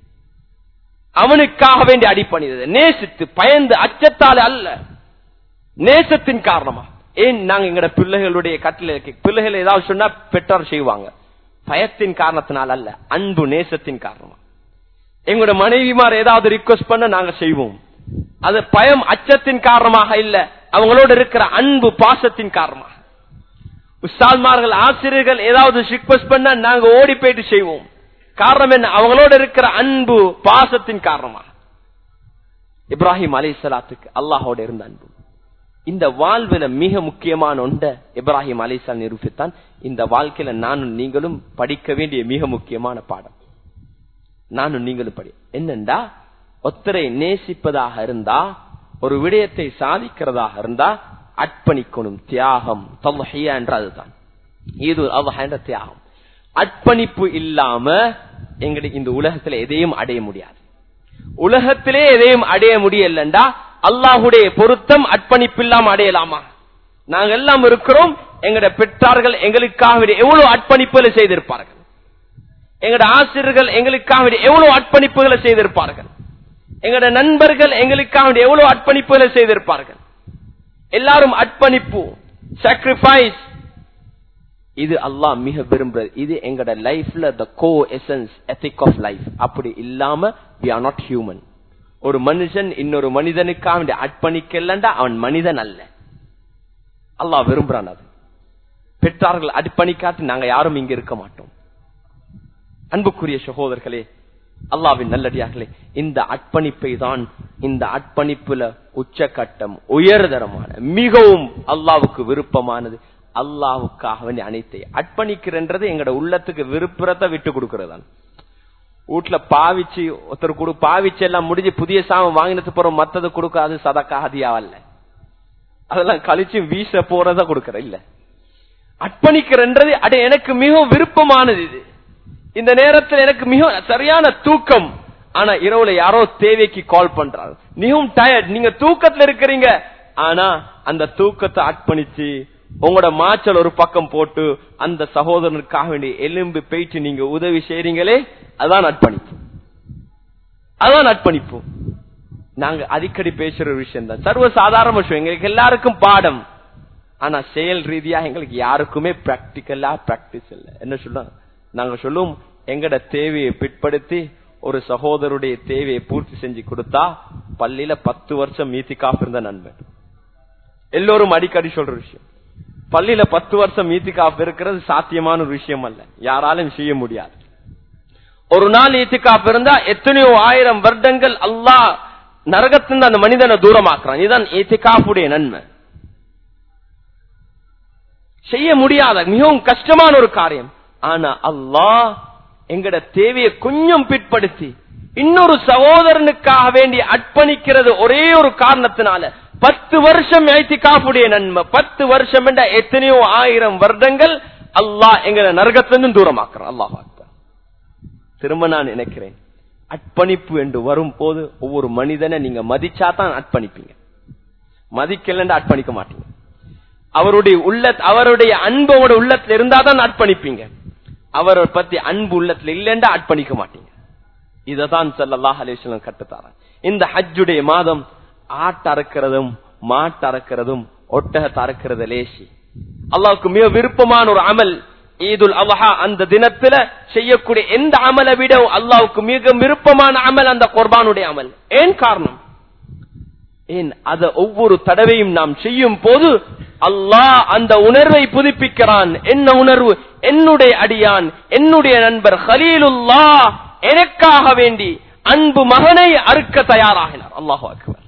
அவனுக்காக வேண்டிய அடிப்பணிது, நேசித்து பயந்து அச்சத்தால அல்ல, நேசத்தின் காரணமா. ஏன் நாங்க எங்கட பிள்ளைகளுடைய கட்டளை, பிள்ளைகள் ஏதாவது சொன்னா பெற்றோர் செய்வாங்க, பயத்தின் காரணத்தினால் அல்ல, அன்பு நேசத்தின் காரணமா. எங்களோட மனைவிமார் ஏதாவது ரிக்வெஸ்ட் பண்ண நாங்க செய்வோம், அது பயம் அச்சத்தின் காரணமாக இல்ல, அவங்களோட இருக்கிற அன்பு பாசத்தின் காரணமாக. உஸ்தாத்மார்கள் ஆசிரியர்கள் ஏதாவது ரிக்வெஸ்ட் பண்ண நாங்க ஓடி போயிட்டு செய்வோம். காரணம் என்ன? அவங்களோட இருக்கிற அன்பு பாசத்தின் காரணமாக. இப்ராஹிம் அலைஹிஸ்ஸலாத்துக்கு அல்லாஹோட இருந்த அன்பு, இந்த வாழ்வில மிக முக்கியமான ஒன்றை இப்ராஹிம் அலைஹிஸ்ஸலாம் நிரூபித்தான். இந்த வாழ்க்கையில நானும் நீங்களும் படிக்க வேண்டிய மிக முக்கியமான பாடம், நானும் நீங்களும் படி என்னண்டா, ஒத்தரை நேசிப்பதாக இருந்தா, ஒரு விடயத்தை சாதிக்கிறதாக இருந்தா அர்ப்பணிக்கணும். தியாகம், தல்ஹியா என்றதுதான் இது, அல்லாஹ் என்ற தியாகம். அர்ப்பணிப்பு இல்லாம எங்களுக்கு இந்த உலகத்துல எதையும் அடைய முடியாது. உலகத்திலே எதையும் அடைய முடியலண்டா அல்லாஹுடைய பொருத்தம் அர்ப்பணிப்பு இல்லாம அடையலாமா? நாங்க எல்லாம் இருக்கிறோம், எங்கட பெற்றார்கள் எங்களுக்காக எவ்வளவு அர்ப்பணிப்புகளை செய்திருப்பார்கள், எங்கட ஆசிரியர்கள் எங்களுக்காக எவ்வளவு அர்ப்பணிப்புகளை செய்திருப்பார்கள், எங்கட நண்பர்கள் எங்களுக்காக எவ்வளவு அர்ப்பணிப்புகளை செய்திருப்பார்கள். எல்லாரும் அர்ப்பணிப்பு, சாக்ரிஃபைஸ், இது அல்லாஹ் மிக விரும்புறது. இது எங்கட லைஃப்ல the co-essence ethic of life. அப்படி இல்லாம we are not human. ஒரு மனுஷன் இன்னொரு மனிதனுக்காக அர்ப்பணிக்கலண்டா அவன் மனிதன் அல்ல. அல்லாஹ் விரும்புறான் அது. பெற்றார்கள் அர்ப்பணிக்காட்டி நாங்க யாரும் இங்க இருக்க மாட்டோம். அன்புக்குரிய சகோதரர்களே, அல்லாஹ்வின் நல்லடியார்களே, இந்த அர்ப்பணிப்பை தான், இந்த அர்ப்பணிப்புல உச்சகட்டம், உயர்தரமான, மிகவும் அல்லாஹ்வுக்கு விருப்பமானது, அல்லாஹ்வுக்காக வேண்டி அனைத்தை அர்ப்பணிக்கிறன்றது எங்கட உள்ளத்துக்கு விருப்பத்தை விட்டு கொடுக்கறதுதான். வீட்டுல பாவிச்சு ஒருத்தர் கொடு பாவிச்சு எல்லாம் முடிஞ்சு புதிய சாமம் வாங்கினது போறோம், மத்தது கொடுக்காது சதக்கா ஹதியாவல்ல, அதெல்லாம் கழிச்சு வீச போறத கொடுக்கற இல்ல. அர்ப்பணிக்கிறன்றது அட எனக்கு மிகவும் விருப்பமானது. இது இந்த நேரத்தில் எனக்கு மிக சரியான தூக்கம், ஆனா இரவுல யாரோ தேவைக்கு கால் பண்றாங்க, மிகவும் டயர்ட், நீங்க தூக்கத்துல இருக்கிறீங்க, ஆனா அந்த தூக்கத்தை அர்ப்பணிச்சு உங்களோட மாச்சல் ஒரு பக்கம் போட்டு அந்த சகோதரனுக்காக வேண்டிய எலும்பு போயிட்டு நீங்க உதவி செய்றீங்களே, அதான் அர்ப்பணிப்பு, அதான் அர்ப்பணிப்பு. நாங்க அடிக்கடி பேசுற விஷயம் தான், சர்வ சாதாரண விஷயம், எங்களுக்கு எல்லாருக்கும் பாடம், ஆனா செயல் ரீதியா எங்களுக்கு யாருக்குமே பிராக்டிக்கலா பிராக்டிஸ் இல்ல. என்ன சொல்ல நாங்க சொல்லுவோம், எங்கட தேவையை பிற்படுத்தி ஒரு சகோதரருடைய தேவையை பூர்த்தி செஞ்சு கொடுத்தா பள்ளியில பத்து வருஷம் மீத்திகாஃப் இருந்த நண்பன். எல்லோரும் அடிக்கடி சொல்ற விஷயம், பள்ளியில பத்து வருஷம் மீத்திகாஃப் இருக்கிறது சாத்தியமான ஒரு விஷயம் அல்ல, யாராலும் செய்ய முடியாது. ஒரு நாள் ஈத்திகாஃப் இருந்தா எத்தனையோ ஆயிரம் வருடங்கள் அல்லாஹ் நரகத்திலிருந்து அந்த மனிதனை தூரமாக்குறான். இதுதான் ஈத்திகாஃபுடைய நன்மை. செய்ய முடியாத மிகவும் கஷ்டமான ஒரு காரியம், ஆனா அல்லாஹ் எங்கட தேவையை கொஞ்சம் பிற்படுத்தி இன்னொரு சகோதரனுக்காக வேண்டி அர்ப்பணிக்கிறது ஒரே ஒரு காரணத்தினால பத்து வருஷம் இத்திகாஃபுடைய நன்மை. பத்து வருஷம் என்ற எத்தனையோ ஆயிரம் வருடங்கள் அல்லாஹ் எங்களை நரகத்திலிருந்து தூரமாக்குறான். அல்லாஹ் அக்பர். திரும்ப நான் நினைக்கிறேன், அர்ப்பணிப்பு என்று வரும் போது ஒவ்வொரு மனிதனை நீங்க மதிச்சாதான் அர்ப்பணிப்பீங்க, மதிக்கலன்னு அர்ப்பணிக்க மாட்டீங்க. அவருடைய உள்ள அவருடைய அன்போட உள்ளத்துல இருந்தாதான் அர்ப்பணிப்பீங்க, அவரை பத்தி அன்பு உள்ளத்துல இல்லைன்னா அர்ப்பணிக்க மாட்டீங்க. இததான் ஸல்லல்லாஹு அலைஹி வஸல்லம் கட்டுத்தாரன். இந்த ஹஜ்ஜுடைய மாதம் ஆட்ட அறுக்கிறதும் மாட்ட அறுக்கிறதும் ஒட்டகத்தை அறுக்கிறது லேசி, அல்லாஹ்வுக்கு மிக விருப்பமான ஒரு அமல். ஈதுல் அல்ஹா அந்த தினத்துல செய்யக்கூடிய எந்த அமலை விட அல்லாஹ்வுக்கு மிக விருப்பமான அமல் அந்த குர்பானுடைய அமல். ஏன் காரணம்? ஏன் அத ஒவ்வொரு தடவையும் நாம் செய்யும் போது அல்லாஹ் அந்த உணர்வை புதுப்பிக்கிறான். என்ன உணர்வு? என்னுடைய அடியான், என்னுடைய நண்பர் கலீலுல்லாஹ் எனக்காக வேண்டி அன்பு மகனை அறுக்க தயாராகினார். அல்லாஹு அக்பர்.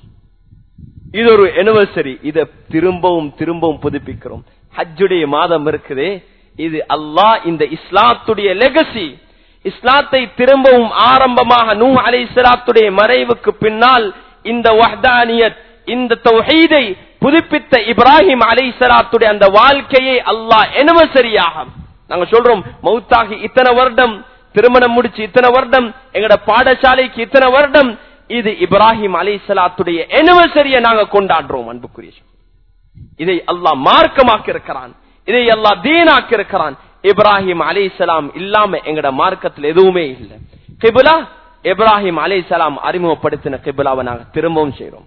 இது ஒரு anniversary, இதை திரும்பவும் திரும்பவும் புதுப்பிக்கிறோம். ஹஜ்ஜுடைய மாதம் இருக்குதே, இது அல்லாஹ் இந்த இஸ்லாத்துடைய லெகசி, இஸ்லாத்தை திரும்பவும் ஆரம்பமாக நூஹ் அலைஹிஸ்ஸலாத்துடைய மறைவுக்கு பின்னால் இந்த வஹ்தானியத், இந்த தௌஹீதை புதுப்பித்த இப்ராஹிம் அலைஹிஸ்ஸலாத்துடைய அந்த வாழ்க்கையை அல்லாஹ் anniversary-யாக நாங்க சொல்றோம். மௌத்தாகி இத்தனை வருடம், திருமணம் முடிச்சு இத்தனை வருடம், எங்கட பாடசாலைக்கு இத்தனை வருடம், இது இப்ராஹிம் அலைஹிஸ்ஸலாத்துடைய anniversary-யை நாங்க கொண்டாடுறோம். அன்புக்குரிய இதை அல்லாஹ் மார்க்கமாக்கி இருக்கிறான், இதை அல்லாஹ் தீனாக்கி இருக்கிறான். இப்ராஹிம் அலைஹிஸ்ஸலாம் இல்லாம எங்கட மார்க்கத்தில் எதுவுமே இல்லை. கிப்லா இப்ராஹிம் அலைஹிஸ்ஸலாம் அறிமுகப்படுத்தின கிப்லாவை நாங்க திரும்பவும் செய்றோம்.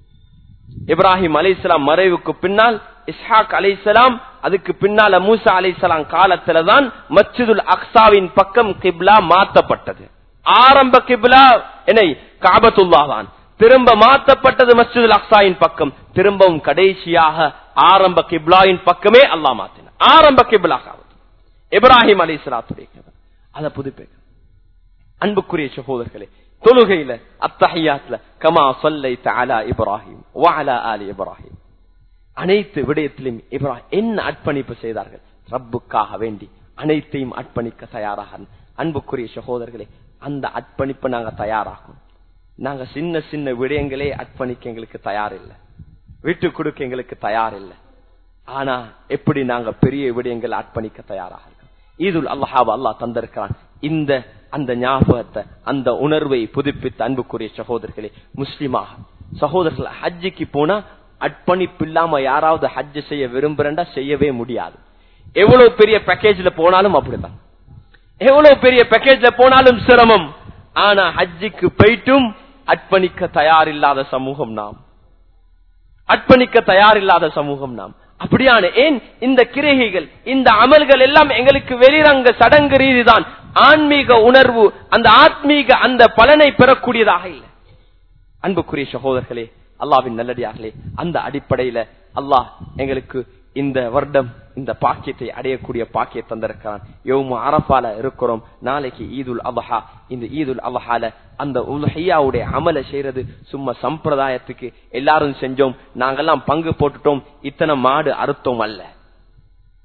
இப்ராஹிம் அலைஹிஸ்ஸலாம் மறைவுக்கு பின்னால் இஸ்ஹாக் அலைஹிஸ்ஸலாம், அதுக்கு பின்னால மூசா அலைஹிஸ்ஸலாம் காலத்துலதான் மஸ்ஜிதுல் அக்ஸாவின் பக்கம் கிப்லா மாற்றப்பட்டது. ஆரம்ப கிப்லா என்ன கஅபத்துல்லாஹ் தான், திரும்ப மாற்றப்பட்டது மஸ்ஜிதுல் அக்ஸாவின் பக்கம். திரும்பவும் கடைசியாக ஆரம்ப கிப்லாவின் பக்கமே அல்லாஹ் மாத்தினார். ஆரம்ப கிப்லா இப்ராஹிம் அலைஹிஸ்ஸலாத்துடைய கிப்லா, அத புதுப்பிக்க. அன்புக்குரிய சகோதரர்களே, தொழுகையில அத்தஹியாத்ல கமா ஸல்லைத அலா இப்ராஹிம் வ அலா ஆலி இப்ராஹிம், அனைத்து விடயத்திலும் இப்ராஹிம் என்ன அர்ப்பணிப்பு செய்தார்கள்? ரப்புக்காக வேண்டி அனைத்தையும் அர்ப்பணிக்க தயாராக. அன்புக்குரிய சகோதரர்களே, அந்த அர்ப்பணிப்பு நாங்க தயாராகும். நாங்க சின்ன சின்ன விடயங்களே அர்ப்பணிக்க எங்களுக்கு தயார் இல்லை, விட்டு கொடுக்க எங்களுக்கு தயார் இல்லை. ஆனா எப்படி நாங்க பெரிய விடயங்கள் அர்ப்பணிக்க தயாராக இருக்கோம்? ஈதுல் அல்ஹா அல்லாஹ் தந்திருக்கிறான். இந்த அந்த ஞாபகத்தை, அந்த உணர்வை புதுப்பித்த அன்புக்குரிய சகோதரர்களே, முஸ்லிமாக சகோதரர்கள் ஹஜ்ஜிக்கு போனா அர்ப்பணிப்பு இல்லாம யாராவது ஹஜ் செய்ய விரும்புறா செய்யவே முடியாது. எவ்வளவு பெரிய பேக்கேஜ்ல போனாலும் அப்படிதான், எவ்வளவு பெரிய பேக்கேஜ்ல போனாலும் சிரமம். ஆனா ஹஜ்ஜிக்கு போயிட்டும் அர்ப்பணிக்க தயாரில்லாத சமூகம் நாம், அர்ப்பணிக்க தயாரில்லாத சமூகம் நாம். அப்படியான ஏன் இந்த கிரைகள், இந்த அமல்கள் எல்லாம் எங்களுக்கு வெளிரங்க சடங்கு ரீதி தான். ஆன்மீக உணர்வு, அந்த ஆத்மீக அந்த பலனை பெறக்கூடியதாக இல்லை. அன்புக்குரிய சகோதரர்களே, அல்லாஹ்வின் நல்லடியார்களே, அந்த அடிப்படையில அல்லாஹ் எங்களுக்கு இந்த வருடம் இந்த பாக்கியத்தை அடையக்கூடிய பாக்கிய தந்திருக்கிறான். யௌமு அரஃபால இருக்கிறோம், நாளைக்கு ஈதுல் அல்ஹா. இந்த ஈதுல் அல்ஹால அந்த உல்ஹியாவுடைய அமலை செய்யறது சும்மா சம்பிரதாயத்துக்கு எல்லாரும் செஞ்சோம், நாங்கெல்லாம் பங்கு போட்டுட்டோம், இத்தனை மாடு அறுத்தோம் அல்ல.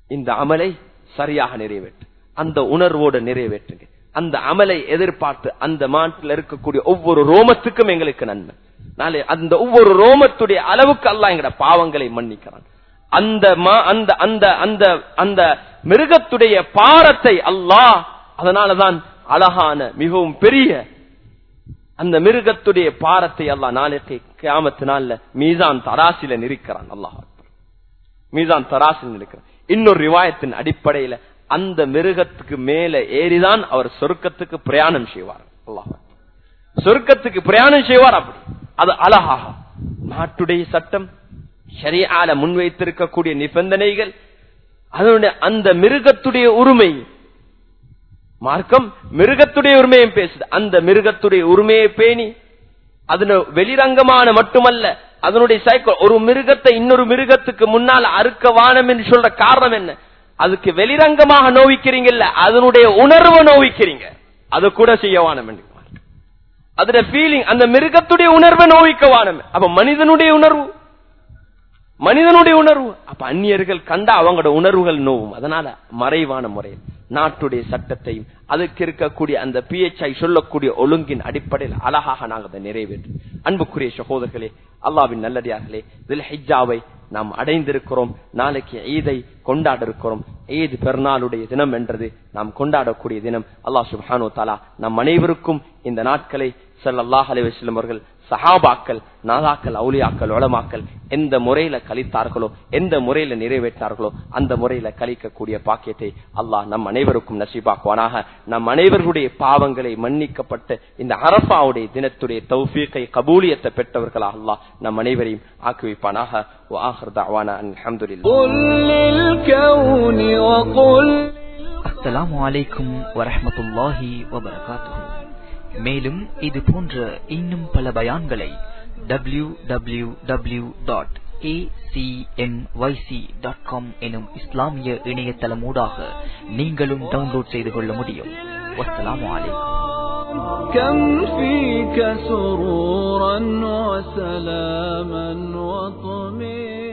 இந்த அமலை சரியாக நிறைவேற்று, அந்த உணர்வோடு நிறைவேற்றுங்க. அந்த அமலை எதிர்பார்த்து அந்த மாட்டில் இருக்கக்கூடிய ஒவ்வொரு ரோமத்துக்கும் எங்களுக்கு நன்மை. நாளை அந்த ஒவ்வொரு ரோமத்துடைய அளவுக்கு அல்லாஹ் எங்கட பாவங்களை மன்னிக்கிறான். அந்த அந்த அந்த அந்த அந்த மிருகத்துடைய பாரத்தை அல்லாஹ், அதனாலதான் அழகான மிகவும் பெரிய அந்த மிருகத்துடைய பாரத்தை அல்லாஹ் நாளைக்கு கியாமத் நாள்ல மீசான் தராசில நிற்கிறான். அல்லாஹ் மீசான் தராசில் நிற்கிறான். இன்னொரு ரிவாயத்தின் அடிப்படையில அந்த மிருகத்துக்கு மேல ஏறிதான் அவர் சொர்க்கத்துக்கு பிரயாணம் செய்வார். அல்லாஹ் சொர்க்கத்துக்கு பிரயாணம் செய்வார். அப்படி அது அழகாக நாட்டுடைய சட்டம், ஷரீஆல முன்வைத்திருக்கக்கூடிய நிபந்தனைகள், அதனுடைய அந்த மிருகத்துடைய உரிமை, மார்க்கம் மிருகத்துடைய உரிமையும் பேசுது. அந்த மிருகத்துடைய உரிமையை பேணி அதன வெளிரங்கமான மட்டுமல்ல, அதனுடைய சைக்கிள் ஒரு மிருகத்தை இன்னொரு மிருகத்துக்கு முன்னால் அறுக்க வானம் என்று சொல்ற காரணம் என்ன? அதுக்கு வெளிரங்கமாக நோவிக்கிறீங்கல்ல, அதனுடைய உணர்வை நோவிக்கிறீங்க. அது கூட செய்ய வானம் என்று அதோட ஃபீலிங், அந்த மிருகத்துடைய உணர்வை நோவிக்க வானம். அப்ப மனிதனுடைய உணர்வு, மனிதனுடைய உணர்வு அப்ப அந்நியர்கள் கண்டா அவங்களோட உணர்வுகள் நோவும். அதனால மறைவான முறையில் நாட்டுடைய சட்டத்தையும் அதுக்கு இருக்கக்கூடிய அந்த பிஎச்ஐ சொல்லக்கூடிய ஒழுங்கின் அடிப்படையில் அழகாக நாங்கள் அதை நிறைவேற்றும். அன்புக்குரிய சகோதரர்களே, அல்லாஹ்வின் நல்லடியார்களே, துல்ஹிஜ்ஜாவை நாம் அடைந்திருக்கிறோம். நாளைக்கு ஈதை கொண்டாட இருக்கிறோம். ஈத் பெருநாளுடைய தினம் என்றது நாம் கொண்டாடக்கூடிய தினம். அல்லாஹ் சுப்ஹானஹு வ தஆலா நம் அனைவருக்கும் இந்த நாட்களை ஸல்லல்லாஹு அலைஹி வஸல்லம் அவர்கள், சஹாபாக்கள், நாதாக்கள், அவுலியாக்கள், உலமாக்கள் எந்த முறையில கழித்தார்களோ, எந்த முறையில நிறைவேற்றார்களோ அந்த முறையில கழிக்கக்கூடிய பாக்கியத்தை அல்லாஹ் நம் அனைவருக்கும் நசீபாக்குவானாக. நம் அனைவர்களுடைய பாவங்களை மன்னிக்கப்பட்ட இந்த அரஃபாவுடைய தினத்துடைய தௌஃபீகை, கபூலியத்தை பெற்றவர்களாக அல்லாஹ் நம் அனைவரையும் ஆக்கி வைப்பானாக. وآخر دعوانا الحمد لله. அஸ்ஸலாமு அலைக்கும் வரஹ்மத்துல்லாஹி வபரகாத்துஹு. மேலும் இது போன்ற இன்னும் பல பயான்களை W W W dot A C M Y C dot com எனும் இஸ்லாமிய இணையதளமூடாக நீங்களும் டவுன்லோட் செய்து கொள்ள முடியும். வஸ்ஸலாமு அலைக்கும். كم فيك سرورا وسلاما وطمئنا